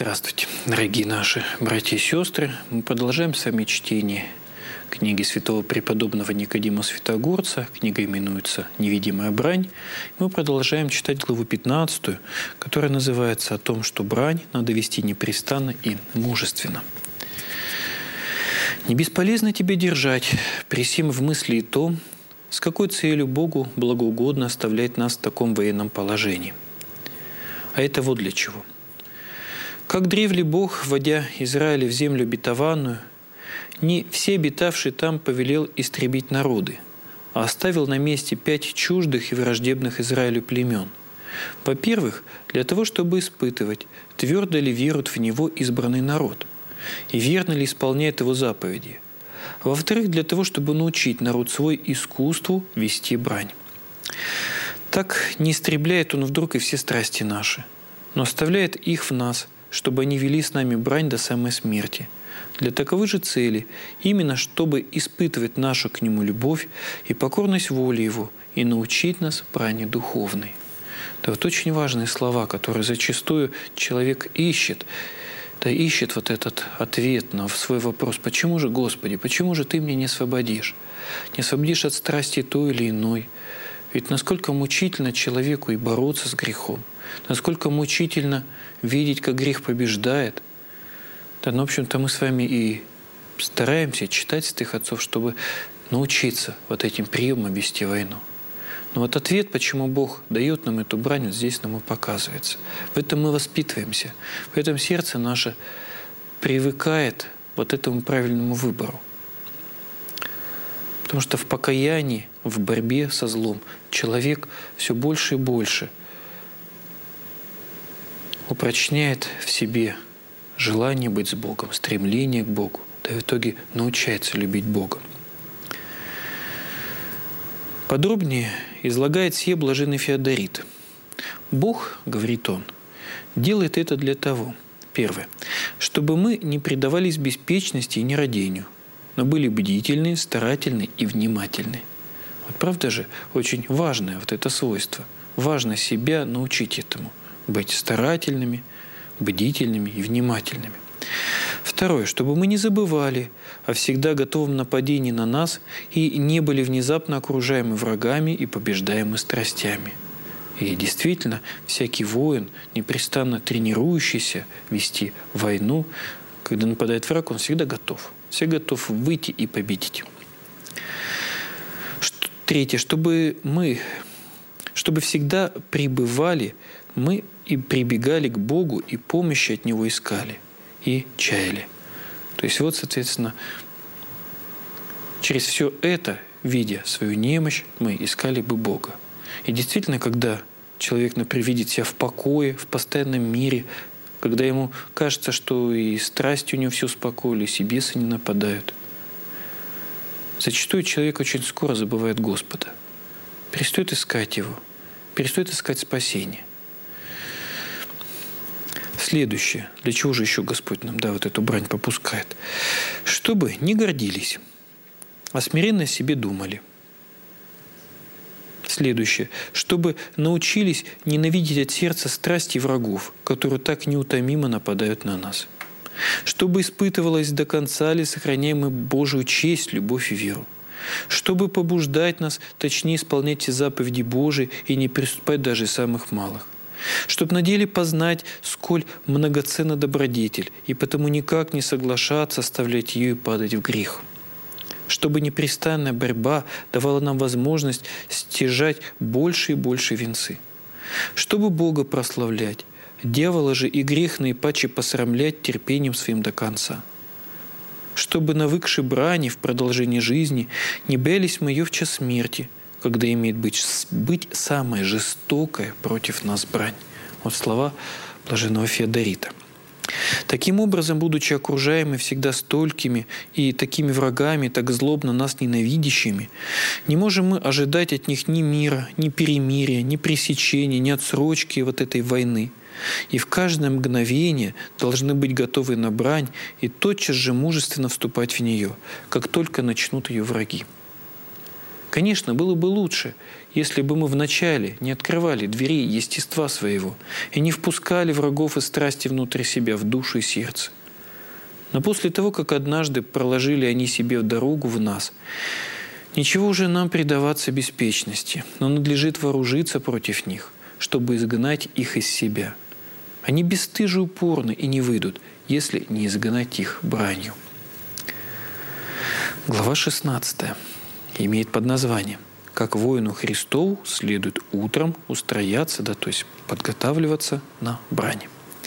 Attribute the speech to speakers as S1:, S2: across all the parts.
S1: Здравствуйте, дорогие наши братья и сестры. Мы продолжаем с вами чтение книги святого преподобного Никодима Святогорца. Книга именуется «Невидимая брань». Мы продолжаем читать главу 15, которая называется «О том, что брань надо вести непрестанно и мужественно». «Не бесполезно тебе держать при сим в мысли и то, с какой целью Богу благоугодно оставлять нас в таком военном положении. А это вот для чего. Как древле Бог, вводя Израиля в землю обетованную, не все обитавшие там повелел истребить народы, а оставил на месте 5 чуждых и враждебных Израилю племен. Во-первых, для того, чтобы испытывать, твердо ли верует в Него избранный народ, и верно ли исполняет Его заповеди. Во-вторых, для того, чтобы научить народ свой искусству вести брань. Так не истребляет Он вдруг и все страсти наши, но оставляет их в нас, чтобы они вели с нами брань до самой смерти. Для таковой же цели, именно чтобы испытывать нашу к Нему любовь и покорность воле Его и научить нас брани духовной». Это вот очень важные слова, которые зачастую человек ищет. Да ищет вот этот ответ на свой вопрос: «Почему же, Господи, почему же Ты меня не освободишь? Не освободишь от страсти той или иной?» Ведь насколько мучительно человеку и бороться с грехом, насколько мучительно видеть, как грех побеждает. Да, ну, в общем-то, мы с вами и стараемся читать святых отцов, чтобы научиться вот этим приемам вести войну. Но вот ответ, почему Бог дает нам эту брань, вот здесь нам и показывается. В этом мы воспитываемся, в этом сердце наше привыкает вот этому правильному выбору. Потому что в покаянии, в борьбе со злом человек все больше и больше упрочняет в себе желание быть с Богом, стремление к Богу, да в итоге научается любить Бога. Подробнее излагает сие блаженный Феодорит. «Бог, — говорит он, — делает это для того, первое, чтобы мы не предавались беспечности и нерадению, но были бдительны, старательны и внимательны». Вот правда же, очень важное вот это свойство. Важно себя научить этому. Быть старательными, бдительными и внимательными. Второе, чтобы мы не забывали о всегда готовом нападении на нас и не были внезапно окружаемы врагами и побеждаемы страстями. И действительно, всякий воин, непрестанно тренирующийся вести войну, когда нападает враг, он всегда готов. Всегда готов выйти и победить. Третье, чтобы всегда пребывали, мы и прибегали к Богу, и помощи от Него искали, и чаяли. То есть вот, соответственно, через все это, видя свою немощь, мы искали бы Бога. И действительно, когда человек, например, видит себя в покое, в постоянном мире, когда ему кажется, что и страсти у него все успокоились, и бесы не нападают, зачастую человек очень скоро забывает Господа, перестает искать Его, перестает искать спасение. Следующее, для чего же еще Господь нам, вот эту брань попускает? Чтобы не гордились, а смиренно о себе думали. Следующее, чтобы научились ненавидеть от сердца страсти врагов, которые так неутомимо нападают на нас. Чтобы испытывалась до конца ли сохраняемая Божию честь, любовь и веру. Чтобы побуждать нас точнее исполнять все заповеди Божии и не приступать даже самых малых. Чтобы на деле познать, сколь многоценна добродетель, и потому никак не соглашаться оставлять ее и падать в грех. Чтобы непрестанная борьба давала нам возможность стяжать больше и больше венцы. Чтобы Бога прославлять, дьявола же и грешные паче посрамлять терпением своим до конца. Чтобы, навыкши брани в продолжении жизни, не боялись мы ее в час смерти, когда имеет быть самая жестокая против нас брань. Вот слова блаженного Феодорита. Таким образом, будучи окружаемы всегда столькими и такими врагами, так злобно нас ненавидящими, не можем мы ожидать от них ни мира, ни перемирия, ни пресечения, ни отсрочки вот этой войны. И в каждое мгновение должны быть готовы на брань и тотчас же мужественно вступать в нее, как только начнут ее враги. Конечно, было бы лучше, если бы мы вначале не открывали дверей естества своего и не впускали врагов и страсти внутрь себя, в душу и сердце. Но после того, как однажды проложили они себе дорогу в нас, ничего уже нам предаваться беспечности, но надлежит вооружиться против них, чтобы изгнать их из себя. Они бесстыжи упорны и не выйдут, если не изгнать их бранью. Глава 16 имеет под названием «Как воину Христову следует утром устрояться, то есть подготавливаться на брань».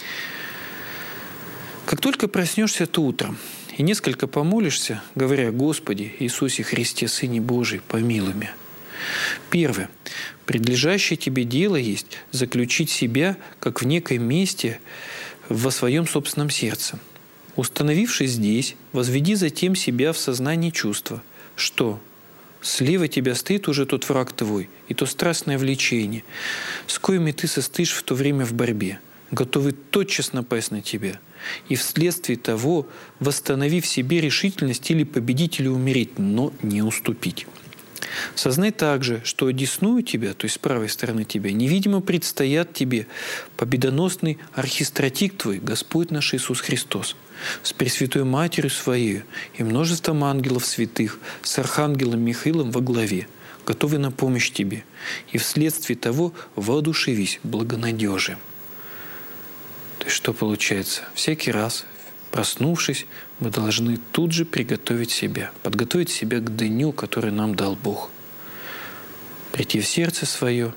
S1: Как только проснешься ты утром и несколько помолишься, говоря: «Господи Иисусе Христе, Сыне Божий, помилуй меня». Первое. Предлежащее тебе дело есть заключить себя, как в неком месте во своем собственном сердце. Установившись здесь, возведи затем себя в сознании чувства, что слева тебя стоит уже тот враг твой и то страстное влечение, с коими ты состоишь в то время в борьбе, готовый тотчас напасть на тебя, и вследствие того восстанови в себе решительность или победить, или умереть, но не уступить. Сознай также, что одесную тебя, то есть с правой стороны тебя, невидимо предстоят тебе победоносный архистратик твой, Господь наш Иисус Христос, с Пресвятой Матерью Своей и множеством ангелов святых, с Архангелом Михаилом во главе, готовый на помощь тебе, и вследствие того воодушевись благонадежием. То есть что получается? Всякий раз, проснувшись, мы должны тут же подготовить себя к дню, который нам дал Бог. Прийти в сердце свое,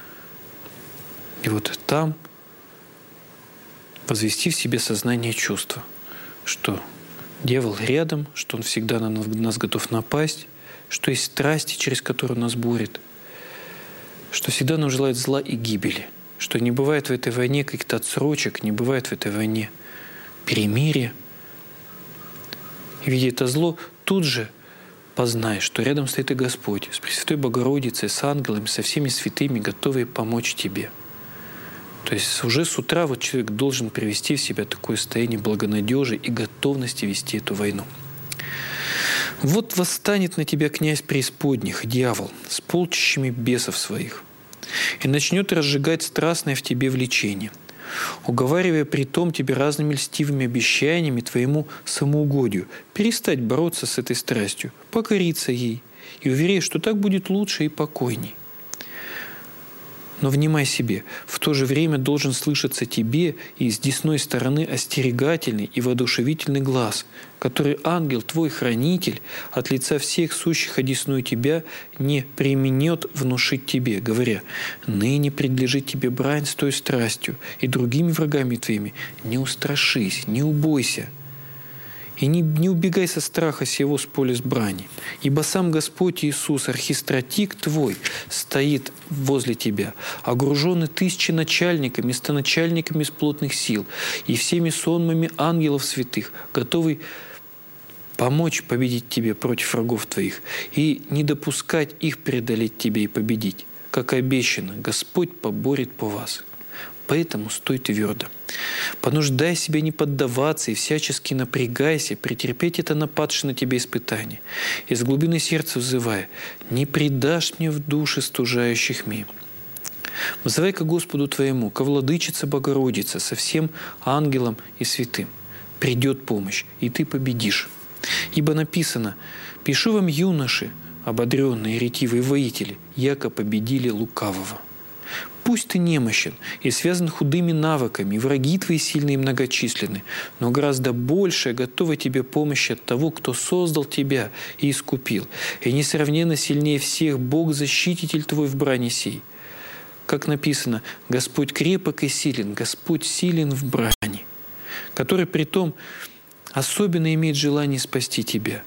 S1: и вот там возвести в себе сознание чувства, что дьявол рядом, что он всегда на нас готов напасть, что есть страсти, через которые он нас борет, что всегда нам желает зла и гибели, что не бывает в этой войне каких-то отсрочек, не бывает в этой войне перемирия. И видя это зло, тут же познай, что рядом стоит и Господь с Пресвятой Богородицей, с ангелами, со всеми святыми, готовые помочь тебе. То есть уже с утра вот человек должен привести в себя такое состояние благонадежи и готовности вести эту войну. Вот восстанет на тебя князь преисподних, дьявол, с полчищами бесов своих, и начнет разжигать страстное в тебе влечение, уговаривая при том тебе разными льстивыми обещаниями твоему самоугодию перестать бороться с этой страстью, покориться ей и уверяя, что так будет лучше и покойней. Но внимай себе, в то же время должен слышаться тебе и с десной стороны остерегательный и воодушевительный глаз, который ангел твой хранитель от лица всех сущих одесную тебя не применет внушить тебе, говоря: «Ныне предлежит тебе брань с той страстью и другими врагами твоими, не устрашись, не убойся». И не убегай со страха сего с поля с брани, ибо сам Господь Иисус, архистратик твой, стоит возле тебя, огруженный тысячи начальниками, станочальниками из плотных сил и всеми сонмами ангелов святых, готовый помочь победить тебе против врагов твоих и не допускать их преодолеть тебе и победить. Как обещано, Господь поборет по вас. Поэтому стой твердо. Понуждай себя не поддаваться и всячески напрягайся, претерпеть это нападшее на тебя испытание. Из глубины сердца взывая: «Не предашь мне в душе стужающих ми». Взывай ко Господу твоему, ко Владычице Богородице, со всем ангелам и святым. Придет помощь, и ты победишь. Ибо написано: «Пишу вам, юноши, ободренные ретивые воители, яко победили лукавого». Пусть ты немощен и связан худыми навыками, и враги твои сильные и многочисленны, но гораздо большая готова тебе помощь от того, кто создал тебя и искупил, и несравненно сильнее всех Бог-защититель твой в брани сей. Как написано: «Господь крепок и силен, Господь силен в брани», который притом особенно имеет желание спасти тебя,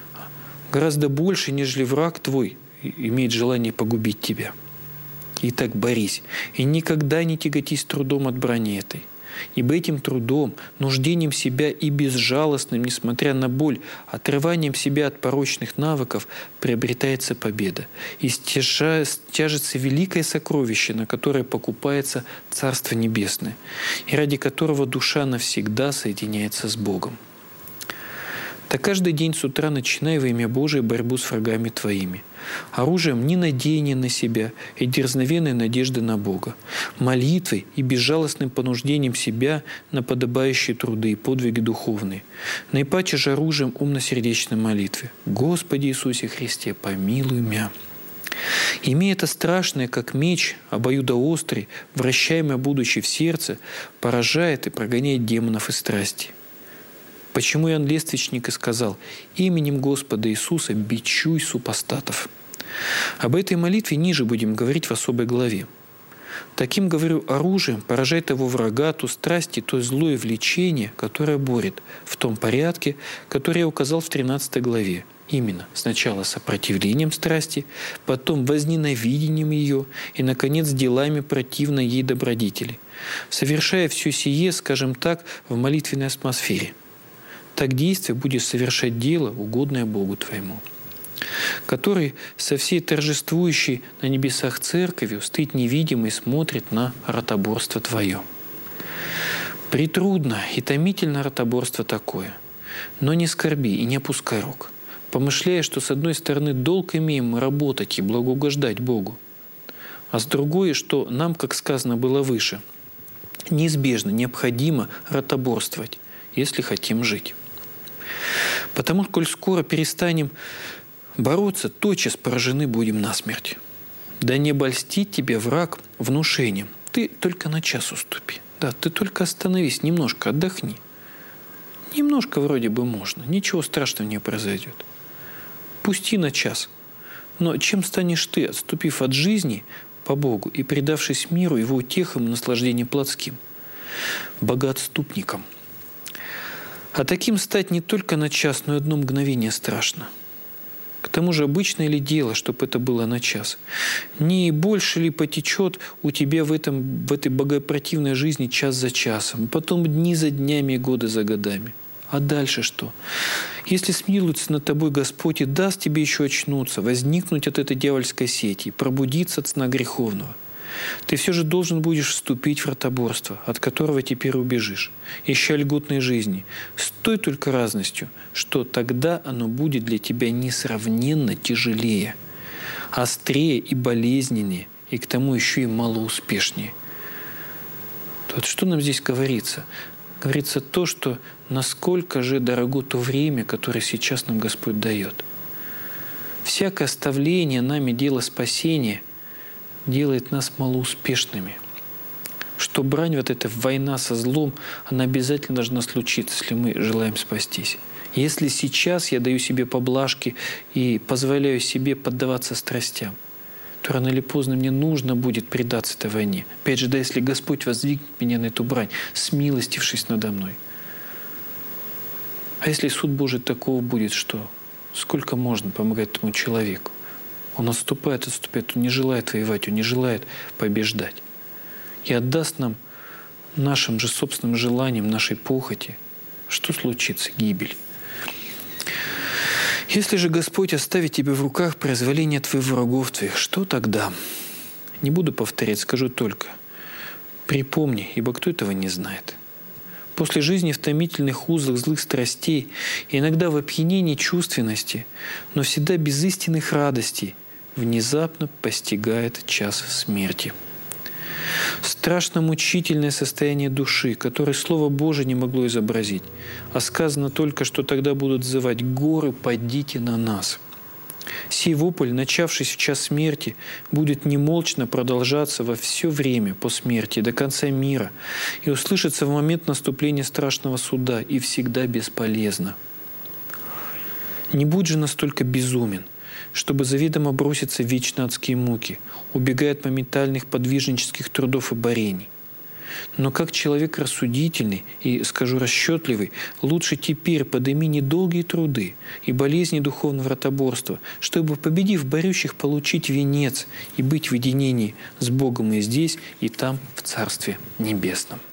S1: гораздо больше, нежели враг твой имеет желание погубить тебя. Итак, борись, и никогда не тяготись трудом от брани этой. Ибо этим трудом, нуждением себя и безжалостным, несмотря на боль, отрыванием себя от порочных навыков, приобретается победа. И стяжется великое сокровище, на которое покупается Царство Небесное, и ради которого душа навсегда соединяется с Богом. Так каждый день с утра начинай во имя Божие борьбу с врагами твоими, оружием ненадеяния на себя и дерзновенной надежды на Бога, молитвой и безжалостным понуждением себя на подобающие труды и подвиги духовные, наипаче же оружием умно-сердечной молитвы. «Господи Иисусе Христе, помилуй мя». Имея это страшное, как меч, обоюдоострый, вращаемый будучи в сердце, поражает и прогоняет демонов и страсти. Почему Иоанн Лествичник и сказал: «Именем Господа Иисуса бичуй супостатов». Об этой молитве ниже будем говорить в особой главе. Таким, говорю, оружием поражает его врага то страсти, то злое влечение, которое борет в том порядке, который я указал в 13 главе. Именно сначала сопротивлением страсти, потом возненавидением ее и, наконец, делами противной ей добродетели, совершая все сие, скажем так, в молитвенной атмосфере. Так действие будешь совершать дело, угодное Богу твоему, который со всей торжествующей на небесах церковью стоит невидимый и смотрит на ротоборство твое. Притрудно и томительно ротоборство такое, но не скорби и не опускай рук, помышляя, что с одной стороны долг имеем мы работать и благоугождать Богу, а с другой, что нам, как сказано было выше, неизбежно, необходимо ротоборствовать, если хотим жить. Потому, коль скоро перестанем бороться, тотчас поражены будем насмерть. Да не обольстит тебе враг внушением. Ты только на час уступи. Да, ты только остановись, немножко отдохни. Немножко вроде бы можно, ничего страшного не произойдет. Пусти на час. Но чем станешь ты, отступив от жизни по Богу и предавшись миру, его утехам и наслаждениям плотским? Богоотступником. А таким стать не только на час, но и одно мгновение страшно. К тому же обычное ли дело, чтобы это было на час? Не больше ли потечет у тебя в этой богопротивной жизни час за часом, потом дни за днями и годы за годами? А дальше что? Если смилуется над тобой Господь и даст тебе еще очнуться, возникнуть от этой дьявольской сети, пробудиться от сна греховного, ты все же должен будешь вступить в ротоборство, от которого теперь убежишь, ища льготной жизни, с той только разностью, что тогда оно будет для тебя несравненно тяжелее, острее и болезненнее, и к тому еще и малоуспешнее. Вот что нам здесь говорится? Говорится то, что насколько же дорого то время, которое сейчас нам Господь дает. Всякое оставление нами дела спасения делает нас малоуспешными. Что брань, вот эта война со злом, она обязательно должна случиться, если мы желаем спастись. Если сейчас я даю себе поблажки и позволяю себе поддаваться страстям, то рано или поздно мне нужно будет предаться этой войне. Опять же, да, если Господь воздвигнет меня на эту брань, смилостившись надо мной. А если суд Божий такого будет, что сколько можно помогать этому человеку? Он отступает, он не желает воевать, он не желает побеждать. И отдаст нам нашим же собственным желаниям, нашей похоти. Что случится? Гибель. Если же Господь оставит тебе в руках произволение твоих врагов твоих, что тогда? Не буду повторять, скажу только. Припомни, ибо кто этого не знает. После жизни в томительных узлах злых страстей, иногда в опьянении чувственности, но всегда без истинных радостей, внезапно постигает час смерти. Страшно мучительное состояние души, которое Слово Божие не могло изобразить, а сказано только, что тогда будут взывать: «Горы, падите на нас». Сей вопль, начавшись в час смерти, будет немолчно продолжаться во все время по смерти, до конца мира, и услышится в момент наступления страшного суда, и всегда бесполезно. Не будь же настолько безумен, чтобы заведомо броситься в вечно адские муки, убегая от моментальных подвижнических трудов и борений. Но как человек рассудительный и, скажу, расчетливый, лучше теперь подыми недолгие труды и болезни духовного ротоборства, чтобы, победив борющих, получить венец и быть в единении с Богом и здесь, и там, в Царстве Небесном.